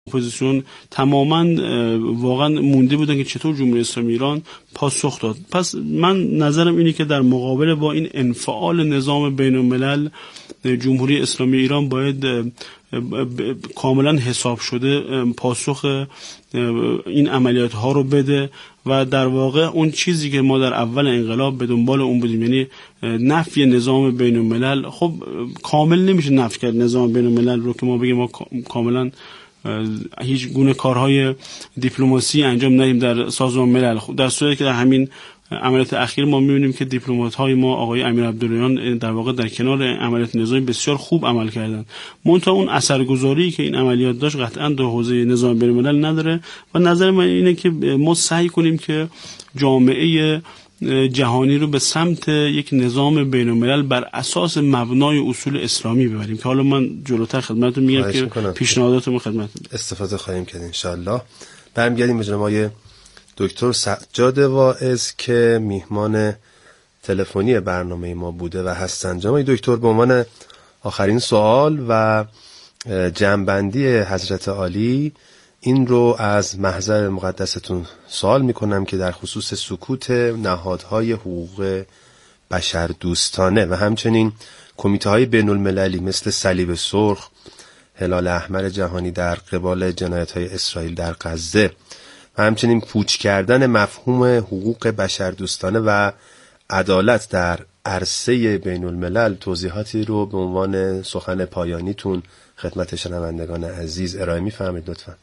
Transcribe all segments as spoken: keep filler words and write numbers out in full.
اپوزیسیون تماما واقعا مونده بودن که چطور جمهوری اسلامی ایران پاسخ داد. پس من نظرم اینه که در مقابل با این انفعال نظام بین الملل جمهوری اسلامی ایران باید کاملا حساب شده پاسخ این عملیات ها رو بده و در واقع اون چیزی که ما در اول انقلاب به دنبال اون بودیم، یعنی نفی نظام بین الملل، خب کامل نمیشه نفی کرد نظام بین الملل رو که ما بگیم ما کاملا هیچ گونه کارهای دیپلماسی انجام ندیم در سازمان ملل. در صورتی که در همین عملیات اخیر ما می‌بینیم که دیپلمات‌های ما آقای امیر عبداللهیان در واقع در کنار عملیات نظامی بسیار خوب عمل کردند. منتها اون اثرگذاری که این عملیات داشت قطعاً در حوزه نظام بین الملل نداره و نظر من اینه که ما سعی کنیم که جامعه جهانی رو به سمت یک نظام بین الملل بر اساس مبنای اصول اسلامی ببریم که حالا من جلوتر خدمتتون میگم که پیشنهاداتمو خدمتتون استفاده خواهیم کرد ان شاء الله. برمیگردیم به جناب دکتر سجاد واعظ که میهمان تلفنی برنامه ما بوده و هستند. جناب دکتر، به عنوان آخرین سوال و جمع‌بندی حضرت عالی این رو از محضر مقدستون سوال میکنم که در خصوص سکوت نهادهای حقوق بشر دوستانه و همچنین کمیته های بین المللی مثل صلیب سرخ، هلال احمر جهانی در قبال جنایت های اسرائیل در غزه و همچنین پوچ کردن مفهوم حقوق بشر دوستانه و عدالت در عرصه بین الملل، توضیحاتی رو به عنوان سخن پایانیتون خدمت شنوندگان عزیز ارائه می‌فرمایید لطفاً.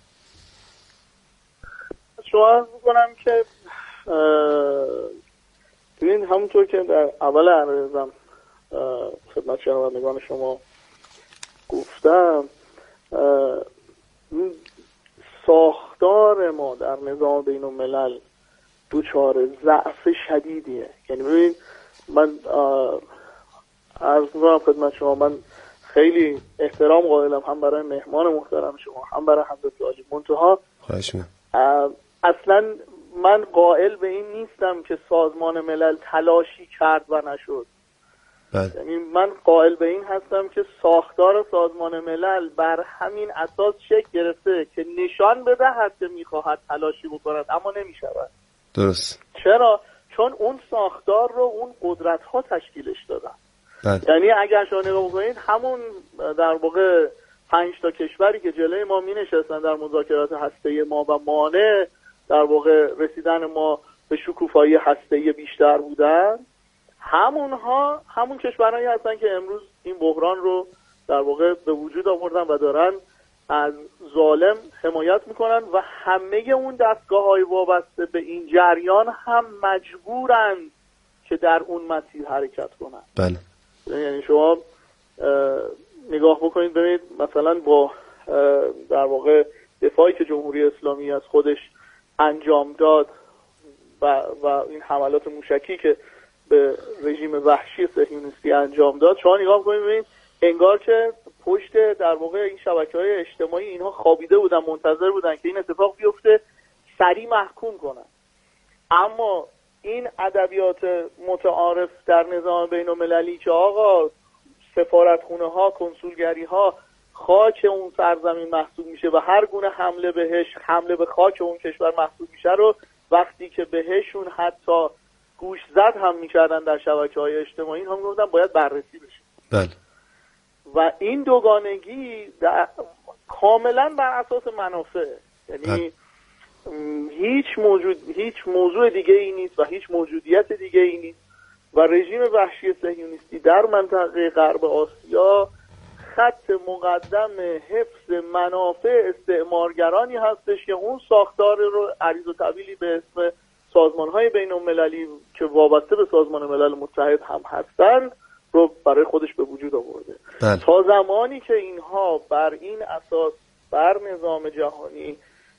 شما میکنم که ببین همونطور که در اول عرضم خدمت شنوندگان شما گفتم، ساختار ما در نظام بین الملل دوچار ضعف شدیدیه. یعنی ببین من عرض میکنم خدمت شما، من خیلی احترام قائلم هم برای مهمان محترم شما هم برای حضرت عالی، منتها خواهش می‌کنم اصلا من قائل به این نیستم که سازمان ملل تلاشی کرد و نشد. بله. یعنی من قائل به این هستم که ساختار سازمان ملل بر همین اساس شکل گرفته که نشان بدهد که میخواهد تلاشی بکند اما نمیشود. درست. چرا؟ چون اون ساختار رو اون قدرت ها تشکیلش دادن. بله. یعنی اگر شما نگاه بکنید همون در واقع پنج تا کشوری که جلوی ما می نشستن در مذاکرات هسته‌ای ما و مانع در واقع رسیدن ما به شکوفایی هسته‌ای بیشتر بودن، همونها همون کشورهایی هستن که امروز این بحران رو در واقع به وجود آوردن و دارن از ظالم حمایت میکنن و همه اون دستگاه‌های وابسته به این جریان هم مجبورن که در اون مسیر حرکت کنن. بله. یعنی شما نگاه بکنید ببینید مثلا با در واقع دفاعی که جمهوری اسلامی از خودش انجام داد و و این حملات موشکی که به رژیم وحشی صهیونیستی انجام داد، شما نگاه بکنید ببینید انگار که پشت در واقع این شبکه‌های اجتماعی اینها خوابیده بودن، منتظر بودن که این اتفاق بیفته سریع محکوم کنن. اما این ادبیات متعارف در نظام بین المللی که آقا سفارتخونه ها، کنسولگری ها خاک اون سرزمین محسوب میشه و هر گونه حمله بهش حمله به خاک اون کشور محسوب میشه رو وقتی که بهشون حتی گوش زد هم میکردن در شبکه‌های اجتماعی، هم میگفتن باید بررسی بشه. بله. و این دوگانگی در... کاملا بر اساس منافع، یعنی بله. هیچ موجود هیچ موضوع دیگه ای نیست و هیچ موجودیت دیگه ای نیست و رژیم وحشی صهیونیستی در منطقه غرب آسیا خط مقدم حفظ منافع استعمارگرانی هستش که اون ساختار رو عریض و طویلی به اسم سازمان‌های بین‌المللی که وابسته به سازمان ملل متحد هم هستند رو برای خودش به وجود آورده. بله. تا زمانی که اینها بر این اساس بر نظام جهانی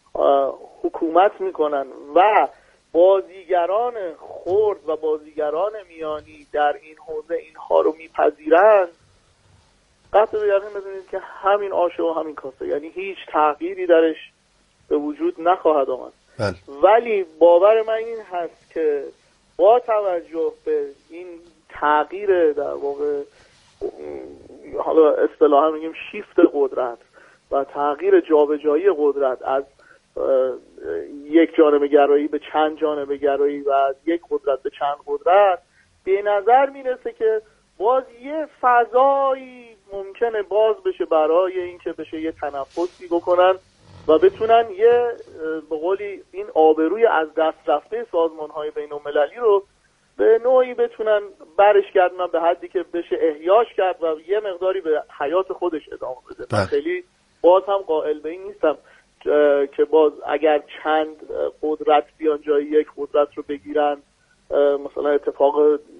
حکومت میکنن و بازیگران خرد و بازیگران میانی در این حوزه اینها رو میپذیرند، قطع به یقین بدونید که همین آشه و همین کاسه، یعنی هیچ تغییری درش به وجود نخواهد آمد. بله. ولی باور من این هست که با توجه به این تغییر در واقع حالا اصطلاحا میگیم شیفت قدرت و تغییر جابجایی قدرت از یک جانبه گرایی به چند جانبه گرایی و از یک قدرت به چند قدرت، به نظر میرسه که باز یه فضایی ممکنه باز بشه برای اینکه بشه یه تنفسی بکنن و بتونن یه به قولی این آبروی از دست رفته سازمان‌های بین‌المللی رو به نوعی بتونن برش گردونن به حدی که بشه احیاش کرد و یه مقداری به حیات خودش ادامه بده. من خیلی باز هم قائل به این نیستم که باز اگر چند قدرت بیان جای یک قدرت رو بگیرن مثلا اتفاق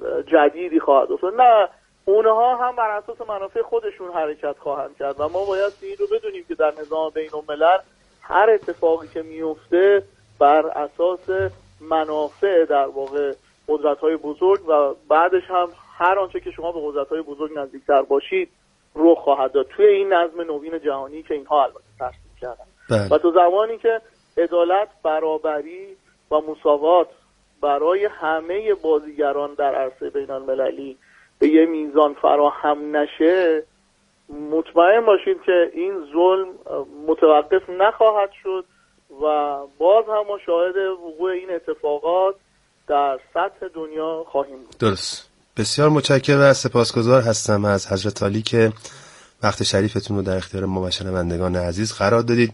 جدیدی خواهد افتاد. نه، اونها هم بر اساس منافع خودشون حرکت خواهند کرد و ما باید این رو بدونیم که در نظام بین الملل هر اتفاقی که میفته بر اساس منافع در واقع قدرت‌های بزرگ و بعدش هم هر آنچه که شما به قدرت‌های بزرگ نزدیکتر باشید رخ خواهد داد توی این نظم نوین جهانی که اینها البته ترسیم کردن. و تو زمانی که عدالت، برابری و مساوات برای همه بازیگران در عرصه بین‌المللی به یه میزان فراهم نشه، مطمئن باشید که این ظلم متوقف نخواهد شد و باز هم ما شاهد وقوع این اتفاقات در سطح دنیا خواهیم بود. درست. بسیار متشکرم و سپاسگزار هستم از حضرت عالی که وقت شریفتون رو در اختیار ما و شنوندگان عزیز قرار دادید.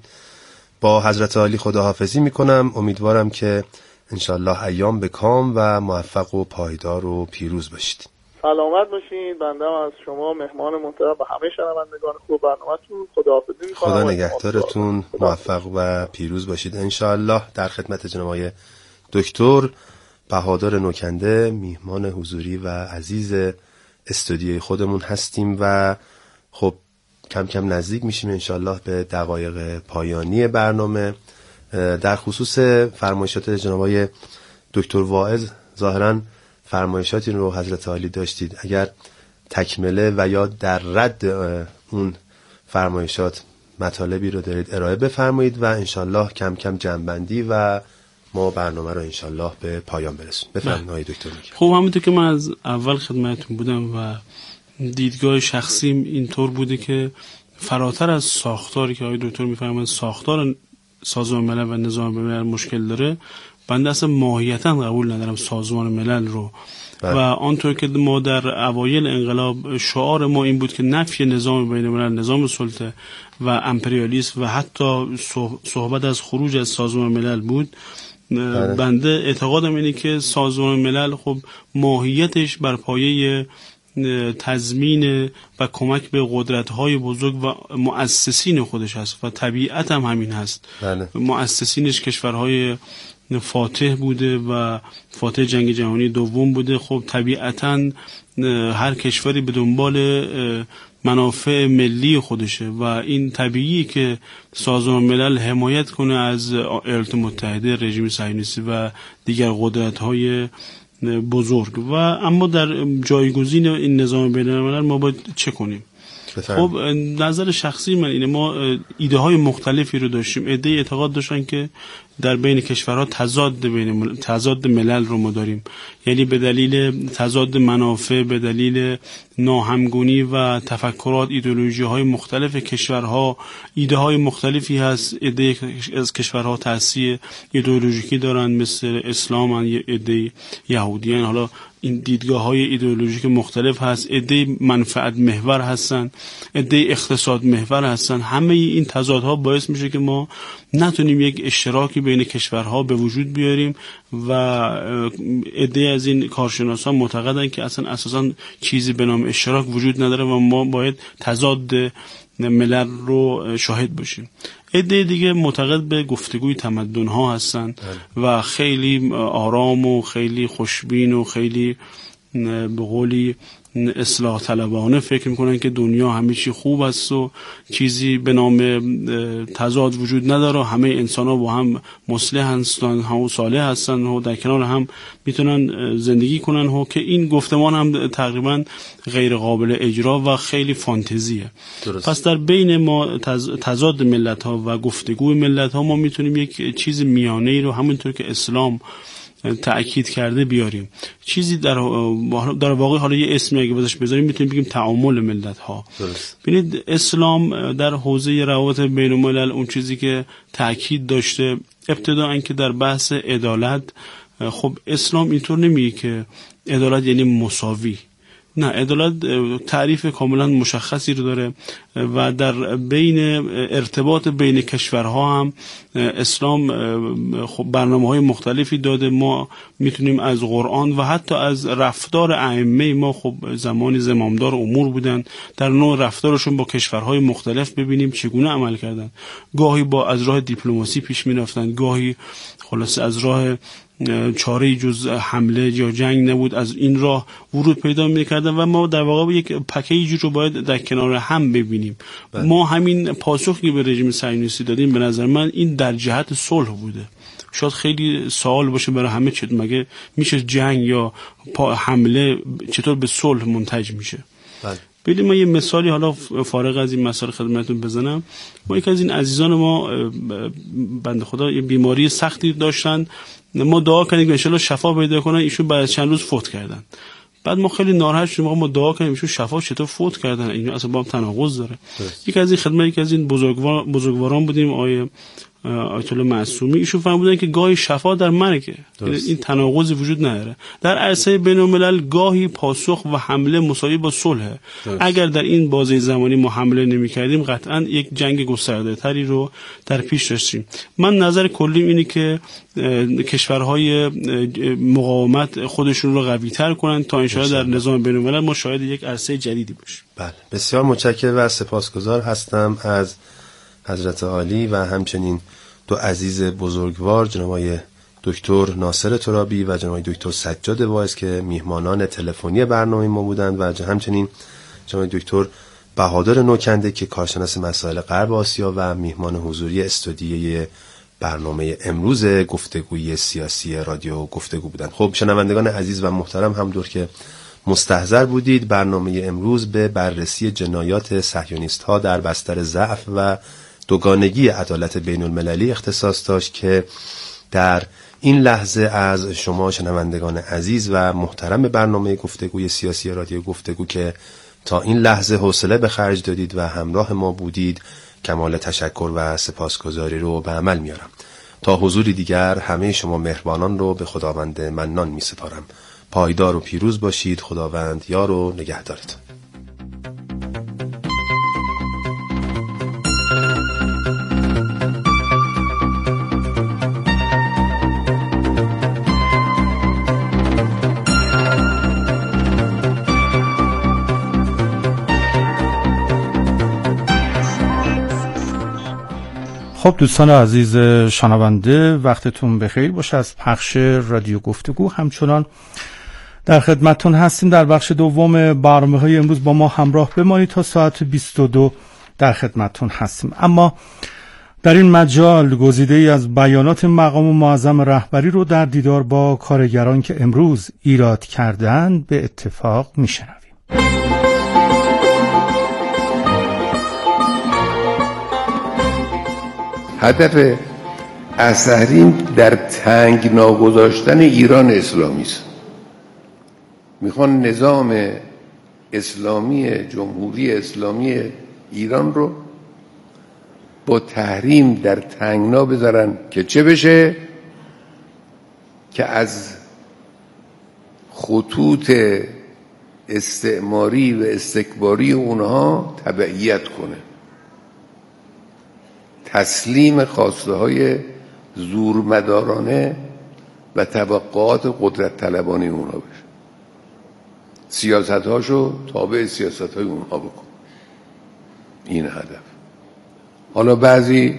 با حضرت عالی خداحافظی میکنم. امیدوارم که انشالله ایام به کام و موفق و پایدار و پیروز باشید. سلامت باشید. بنده از شما مهمان محترم و همه شنوندگان خوب برنامه‌تون خداحافظی میکنم. خدا نگهدارتون. موفق و پیروز باشید انشالله. در خدمت جناب آقای دکتر بهادر نوکنده میهمان حضوری و عزیز استودیوی خودمون هستیم و خب کم کم نزدیک میشیم انشالله به دقایق پایانی برنامه. در خصوص فرمایشات جناب آقای دکتر واعظ ظاهراً فرمایشاتی رو حضرت عالی داشتید، اگر تکمله و یا در رد اون فرمایشات مطالبی رو دارید ارائه بفرمایید و انشالله کم کم جمع‌بندی و ما برنامه رو انشالله به پایان برسونیم. بفرمایید آقای دکتر. خب همونطور که من از اول خدمتتون بودم و دیدگاه شخصیم اینطور بوده که فراتر از ساختاری که آقای دکتر میفرمایند ساختار سازمان ملل و نظام ملل مشکل داره، بنده اصلا ماهیتا قبول ندارم سازمان ملل رو. بله. و آنطور که ما در اوایل انقلاب شعار ما این بود که نفی نظام بین الملل، نظام سلطه و امپریالیسم و حتی صحبت از خروج از سازمان ملل بود. بله. بنده اعتقادم اینه که سازمان ملل خب ماهیتش بر پایه تضمین و کمک به قدرت‌های بزرگ و مؤسسین خودش هست و طبیعت هم همین هست. بله. مؤسسینش کشورهای فاتح بوده و فاتح جنگ جهانی دوم بوده. خب طبیعتاً هر کشوری به دنبال منافع ملی خودشه و این طبیعی که سازمان ملل حمایت کنه از ایالات متحده، رژیم صهیونیستی و دیگر قدرت‌های بزرگ. و اما در جایگزین این نظام بین الملل ما باید چه کنیم؟ خب نظر شخصی من اینه، ما ایده های مختلفی رو داشتیم. ایده اعتقاد داشتن که در بین کشورها تضاد بین تضاد ملل رو ما داریم، یعنی به دلیل تضاد منافع، به دلیل ناهمگونی و تفکرات، ایدئولوژی های مختلف کشورها ایده های مختلفی هست. ایده از کشورها تأثیر ایدئولوژیکی دارن مثل اسلام، ایده یهودیان، حالا این دیدگاه های ایدئولوژیک مختلف هست. ایده منفعت محور هستن، ایده اقتصاد محور هستن. همه این تضادها باعث میشه که ما نتونیم یک اشتراکی بین کشورها به وجود بیاریم و ایده از این کارشناسان معتقدن که اصلا اساسا چیزی به نام اشتراک وجود نداره و ما باید تضاد ملل رو شاهد باشیم. ایده دیگه معتقد به گفتگوی تمدن ها هستن و خیلی آرام و خیلی خوشبین و خیلی به قولی اصلاح طلبانه فکر میکنن که دنیا همه چی خوب است و چیزی به نام تضاد وجود نداره، همه انسان ها با هم مصلح هستن و صالح هستن و در کنار هم میتونن زندگی کنن و که این گفتمان هم تقریبا غیر قابل اجرا و خیلی فانتزیه. درست. پس در بین ما تضاد ملت ها و گفتگوی ملت ها ما میتونیم یک چیز میانه ای رو همونطور که اسلام تأکید کرده بیاریم. چیزی در در واقع حالا یه اسمی اگه بذارش بذاریم میتونیم بگیم تعامل ملت ها. ببینید اسلام در حوزه روابط بین الملل اون چیزی که تأکید داشته ابتداً که در بحث عدالت، خب اسلام اینطور نمیگه که عدالت یعنی مساوی، نه، عدالت تعریف کاملا مشخصی رو داره و در بین ارتباط بین کشورها هم اسلام خب برنامه‌های مختلفی داده. ما میتونیم از قرآن و حتی از رفتار ائمه ما، خب زمانی زمامدار امور بودن، در نوع رفتارشون با کشورهای مختلف ببینیم چگونه عمل کردن. گاهی با از راه دیپلماسی پیش میرفتن، گاهی خلاص از راه چاره جز حمله یا جنگ نبود، از این راه ورود پیدا می‌کردن و ما در واقع یک پکیجی رو باید در کنار هم ببینیم. بله. ما همین پاسخی به رژیم صهیونیستی دادیم به نظر من این در جهت صلح بوده. شاید خیلی سوال باشه برای همه، چه مگه میشه جنگ یا حمله چطور به صلح منتج میشه؟ بله. ببینید ما یه مثالی حالا فارغ از این مسائل خدمتتون بزنم. ما یک از این عزیزان ما بنده خدا یه بیماری سختی داشتن، ما دعا کردیم که ان شاءالله شفا پیدا کنن، ایشون بعد از چند روز فوت کردن. بعد ما خیلی ناراحت شدیم، ما دعا کردیم ایشون شفا، چطور فوت کردن؟ این اصلا با هم تناقض داره. یک از این خدمت یک از این بزرگوار بزرگواران بودیم، آیه آیت الله معصومی، ایشون فرمودن که گاهی شفا در مرگه، این تناقضی وجود نداره. در عرصه بین الملل گاهی پاسخ و حمله مساوی با صلح. اگر در این بازه زمانی ما حمله نمی‌کردیم قطعاً یک جنگ گسترده‌تری رو در پیش داشتیم. من نظر کلیم اینه که کشورهای مقاومت خودشون رو قوی‌تر کنن تا ان شاءالله در نظام بین الملل ما شاهد یک عرصه جدیدی باشیم. بله، بسیار متشکرم و سپاسگزار هستم از حضرت عالی و همچنین دو عزیز بزرگوار، جناب آقای دکتر ناصر ترابی و جناب آقای دکتر سجاد واعظ که میهمانان تلفنی برنامه ما بودند و همچنین جناب دکتر بهادر نوکنده که کارشناس مسائل غرب آسیا و میهمان حضوری استودیوی برنامه امروز گفتگوی سیاسی رادیو گفتگو بودند. خب شنوندگان عزیز و محترم، همونطور که مستحضر بودید برنامه امروز به بررسی جنایات صهیونیست‌ها در بستر ضعف و دوگانگی عدالت بین المللی اختصاص داشت که در این لحظه از شما شنوندگان عزیز و محترم برنامه گفتگوی سیاسی رادیو گفتگو که تا این لحظه حوصله به خرج دادید و همراه ما بودید کمال تشکر و سپاسگزاری رو به عمل میارم. تا حضوری دیگر همه شما مهربانان رو به خداوند منان می سپارم. پایدار و پیروز باشید. خداوند یار و نگهدارتون. خب دوستان عزیز شنونده، وقتتون بخیر باشه. از پخش رادیو گفتگو همچنان در خدمتتون هستیم. در بخش دوم برنامه‌های امروز با ما همراه بمانید تا ساعت بیست و دو در خدمتتون هستیم. اما در این مجال گزیده‌ای از بیانات مقام معظم رهبری رو در دیدار با کارگران که امروز ایراد کردند به اتفاق میشنویم. هدف از تحریم در تنگنا گذاشتن ایران اسلامی است. میخوان نظام اسلامی جمهوری اسلامی ایران رو با تحریم در تنگنا بذارن که چه بشه؟ که از خطوط استعماری و استکباری اونها تبعیت کنه، تسلیم خواسته های زورمدارانه و توقعات قدرت طلبانه اونها بشه، سیاست هاشو تابع سیاست های اونها بکن. این هدف. حالا بعضی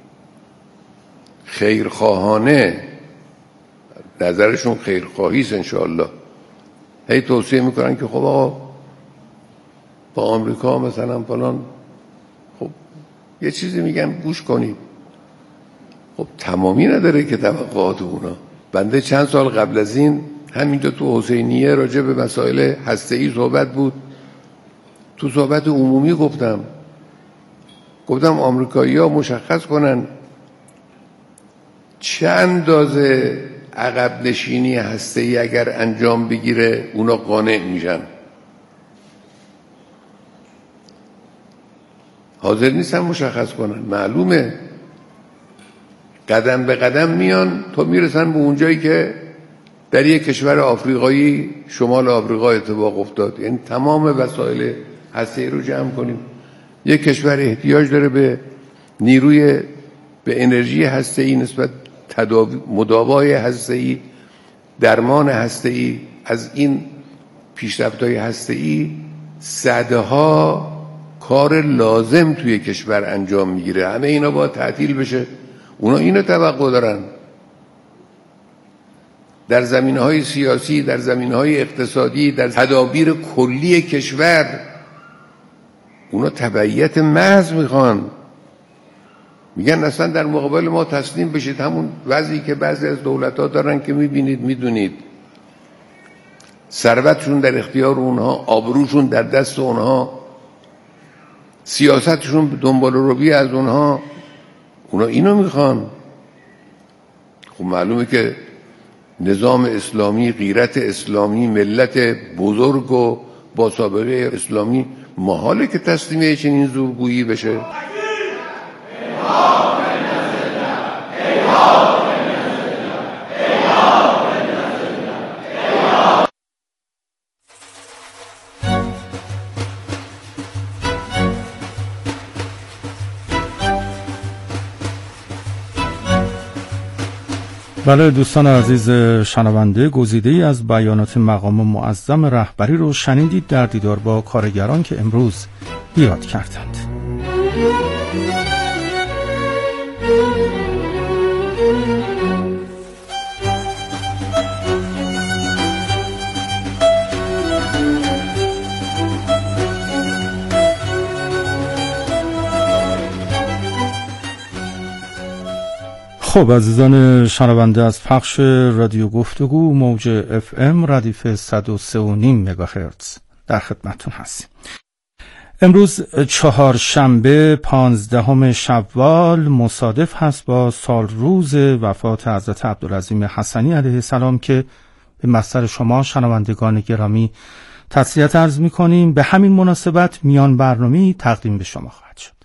خیرخواهانه، نظرشون خیرخواهیست انشاءالله، هی توصیه میکنن که خب آقا با آمریکا مثلا فلان، خب یه چیزی میگم گوش کنید. خب تمامی نداره که توقعات اونا. بنده چند سال قبل از این همینجا تو حسینیه راجع به مسائل هسته‌ای صحبت بود، تو صحبت عمومی گفتم گفتم آمریکایی‌ها مشخص کنن چه اندازه عقب نشینی هسته‌ای اگر انجام بگیره اونا قانع میشن. حاضر نیستن مشخص کنن. معلومه قدم به قدم میان تا میرسن به اونجایی که در یک کشور آفریقایی شمال آفریقا اتفاق افتاد. یعنی تمام وسایل هسته‌ای رو جمع کنیم. یک کشور احتیاج داره به نیروی به انرژی هسته‌ای نسبت تداوی مداوای هسته‌ای، درمان هسته‌ای. از این پیشرفت‌های هسته‌ای صدها کار لازم توی کشور انجام میگیره. همه اینا باید تعطیل بشه. اونا اینو توقع دارن. در زمینه‌های سیاسی، در زمینه‌های اقتصادی، در تدابیر کلی کشور اونا تبعیت محض میخوان. میگن اصلا در مقابل ما تسلیم بشید. همون وضعی که بعضی از دولت‌ها دارن که میبینید میدونید. ثروتشون در اختیار اونها، آبروشون در دست اونها، سیاستشون دنبال روی از اونها. اونا اینو میخوان. خب معلومه که نظام اسلامی، غیرت اسلامی، ملت بزرگ و با سابقه اسلامی محاله که تسلیمه چنین زورگویی بشه. بله دوستان عزیز شنونده، گزیده‌ای از بیانات مقام معظم رهبری رو شنیدید در دیدار با کارگران که امروز بیاد کردند. خب عزیزان شنونده، از پخش رادیو گفتگو موج اف ام ردیف صد و سه و نیم مگاهرتز در خدمتتون هستیم. امروز چهارشنبه پانزدهم شوال مصادف هست با سال روز وفات حضرت عبدالعظیم حسنی علیه السلام که به محضر شما شنوندگان گرامی تسلیت عرض می‌کنیم. به همین مناسبت میان برنامه‌ای تقدیم به شما خواهد شد.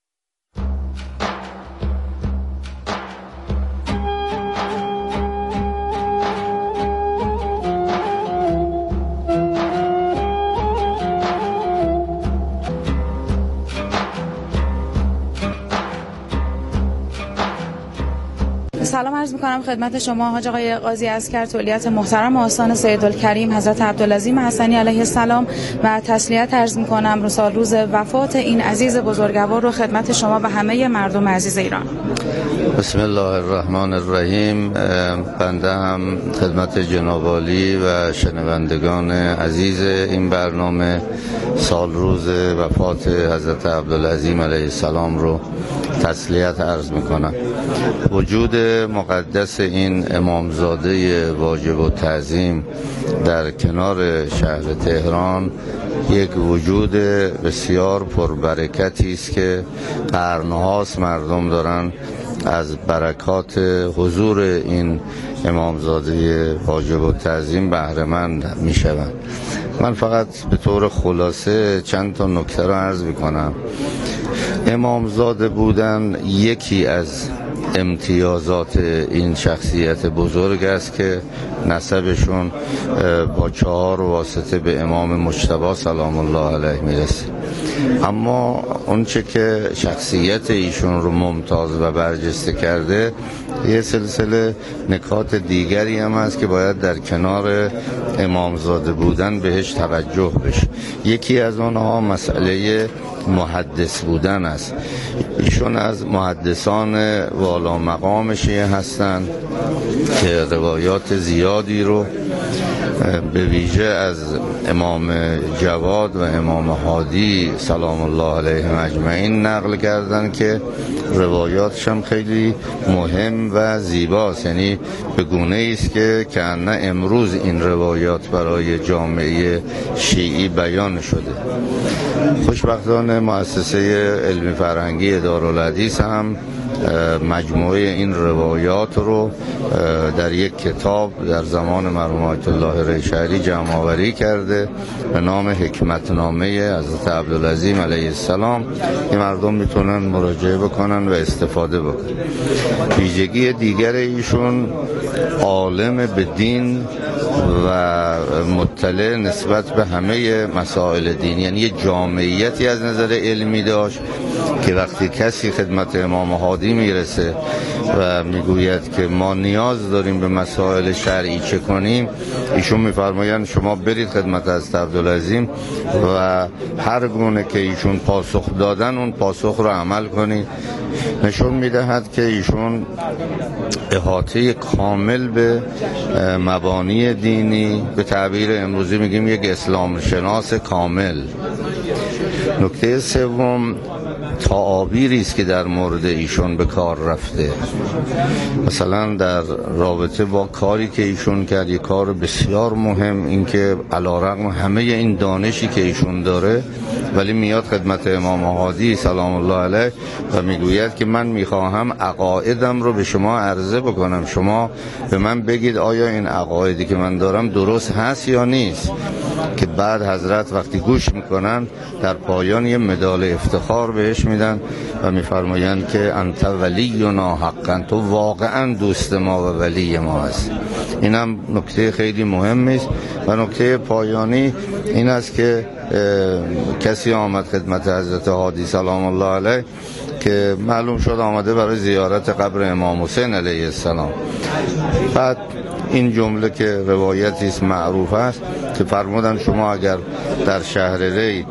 سلام عرض می‌کنم خدمت شما حاج آقای قاضی عسکر، تولیت محترم آستان سیدالکریم حضرت عبدالعظیم حسنی علیه السلام و تسلیت عرض می‌کنم سال روز وفات این عزیز بزرگوار رو خدمت شما و همه مردم عزیز ایران. بسم الله الرحمن الرحیم. بنده هم خدمت جناب عالی و شنوندگان عزیز این برنامه سال روز وفات حضرت عبدالعظیم علیه السلام رو تسلیت عرض می‌کنم. وجود مقدس این امامزاده واجب التعظیم در کنار شهر تهران یک وجود بسیار پربرکتی است که قرنهاست مردم دارن از برکات حضور این امامزاده واجب التعظیم بهره مند میشوند. من فقط به طور خلاصه چند تا نکته رو عرض میکنم. امامزاده بودن یکی از امتیازات این شخصیت بزرگ است که نسبشون با چهار واسطه به امام مجتبی سلام الله علیه میرسه. اما اونچه که شخصیت ایشون رو ممتاز و برجسته کرده یه سلسله نکات دیگری هم هست که باید در کنار امامزاده بودن بهش توجه بشه. یکی از آنها مسئله محدث بودن است. ایشون از محدثان والا مقام شیعه هستند که روایات زیادی رو به ویژه از امام جواد و امام هادی سلام الله علیهم اجمعین نقل کردن که روایاتش هم خیلی مهم و زیباست. یعنی به گونه است که کأنه امروز این روایات برای جامعه شیعی بیان شده. خوشبختانه مؤسسه علمی فرهنگی دارالحدیث هم مجموعه این روایات رو در یک کتاب در زمان مرحوم آیت الله ریشهری جمع آوری کرده به نام حکمتنامه حضرت عبدالعظیم علیه السلام که مردم میتونن مراجعه بکنن و استفاده بکنن. ویژگی دیگر ایشون عالم به دین و مطلع نسبت به همه مسائل دین، یعنی یه جامعیتی از نظر علمی داشت که وقتی کسی خدمت امام هادی میرسه و میگوید که ما نیاز داریم به مسائل شرعی چه کنیم، ایشون میفرمایند شما برید خدمت حضرت عبدالعظیم و هر گونه که ایشون پاسخ دادن اون پاسخ رو عمل کنید. نشون میدهد که ایشون احاطه کامل به مبانی دینی، به تعبیر امروزی میگیم یک اسلام شناس کامل. نکته سوم تعابیری است که در مورد ایشون به کار رفته. مثلا در رابطه با کاری که ایشون کرد، یک کار بسیار مهم، این که علیرغم همه این دانشی که ایشون داره ولی میاد خدمت امام هادی سلام الله علیه و میگوید که من میخواهم عقایدم رو به شما عرضه بکنم، شما به من بگید آیا این عقایدی که من دارم درست هست یا نیست. که بعد حضرت وقتی گوش میکنن در پایان یه مدال افتخار بهش میدن و میفرمایند که انت ولینا حقا، تو واقعا دوست ما و ولی ما هست. اینم نکته خیلی مهمی است. و نکته پایانی این است که کسی آمد خدمت حضرت هادی سلام الله علیه که معلوم شد آمده برای زیارت قبر امام حسین علیه السلام. بعد این جمله که روایتی است معروف است که فرمودن شما اگر در شهر ری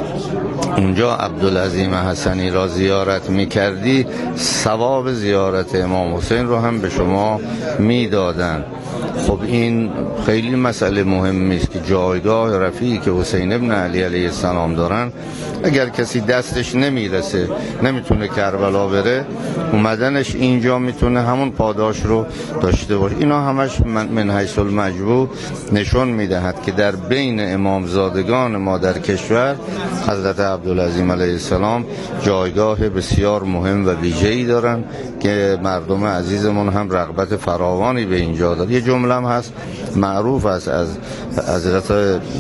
اونجا عبدالعظیم حسنی را زیارت میکردی ثواب زیارت امام حسین رو هم به شما میدادن. خب این خیلی مسئله مهمی است که جایگاه رفیعی که حسین ابن علی علیه السلام دارن، اگر کسی دستش نمیرسه نمیتونه کربلا بره، اومدنش اینجا میتونه همون پاداش رو داشته باشه. اینا همش من حیث المجموع نشون میدهد که در بین امامزادگان ما در کشور حضرت عبدالعظیم علیه السلام جایگاه بسیار مهم و ویژه‌ای دارن که مردم عزیزمون هم رغبت فراوانی به اینجا دارن. یه جمله هم هست معروف است از حضرت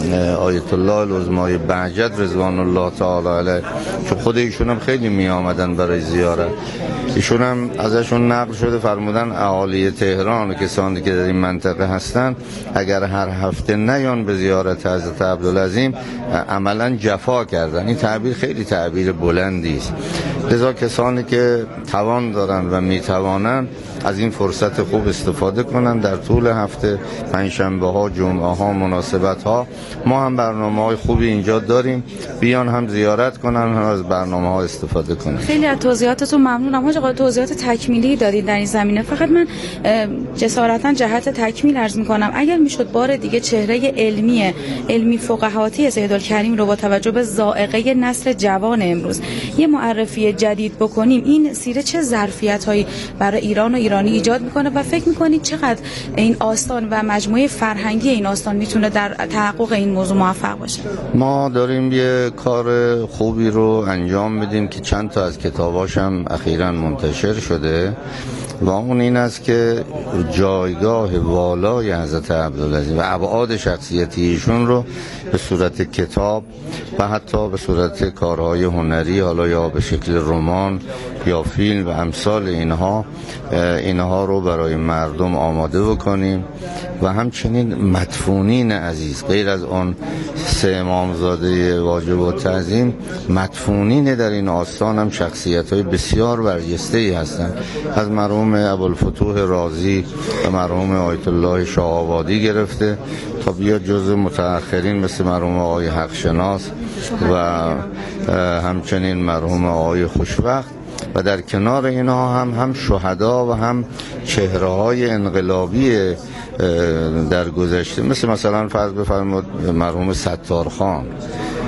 آیت الله العظمای بهجت رضوان الله تعالی علیه که خود ایشون هم خیلی می آمدن برای زیارت. ایشون هم ازشون نقل شده فرمودن اهالی تهران و کسانی که در این منطقه هستن اگر هر هفته نیان به زیارت حضرت عبدالعظیم عملا جفا کردن. این تعبیر خیلی تعبیر بلندی است. لذا کسانی که توان دارن و می توانن از این فرصت خوب استفاده کنن. در طول هفته پنجشنبه ها، جمعه ها، مناسبت ها ما هم برنامه های خوبی اینجا داریم، بیان هم زیارت کنن هم از برنامه ها استفاده کنن. خیلی از توضیحاتتون ممنونم حاج آقا، توضیحات تکمیلی دادید در این زمینه. فقط من جسارتا جهت تکمیل عرض می‌کنم اگر میشد بار دیگه چهره علمی علمی فقهاتی سیدالکریم رو با توجه به ذائقه نسل جوان امروز یه معرفی جدید بکنیم، این سیره چه ظرفیت‌هایی برای ایران و ایرانی ایجاد میکنه و فکر میکنید چقدر این آستان و مجموعه فرهنگی این آستان میتونه در تحقق این موضوع موفق باشه؟ ما داریم یه کار خوبی رو انجام میدیم که چند تا از کتاباش هم اخیراً منتشر شده و اون این است که جایگاه والای حضرت عبدالعظیم و ابعاد شخصیتی ایشون رو به صورت کتاب و حتی به صورت کارهای هنری، حالا یا به شکل رمان یا فیلم و امثال اینها اینها رو برای مردم آماده بکنیم و همچنین مدفونین عزیز، غیر از اون سه امامزاده واجب التعظیم، مدفونین در این آستان هم شخصیت‌های بسیار برجسته‌ای هستند. از مرحوم ابوالفتوح رازی و مرحوم آیت الله شاه‌آبادی گرفته تا بیا جزء متأخرین مثل مرحوم آقای حقشناس و همچنین مرحوم آقای خوشوقت و در کنار اینها هم هم شهدا و هم چهره‌های انقلابی در گذشته مثل مثلا فرض بفرمایید مرحوم ستارخان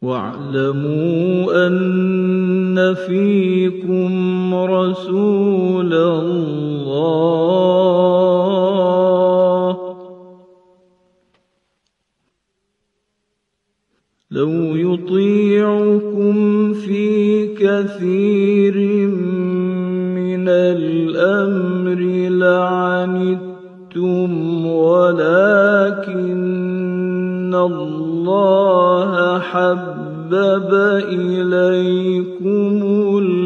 واعلموا أن فيكم رسول الله لو يطيعكم في كثير من الأمر لعنتم ولكن الله حبب إليكم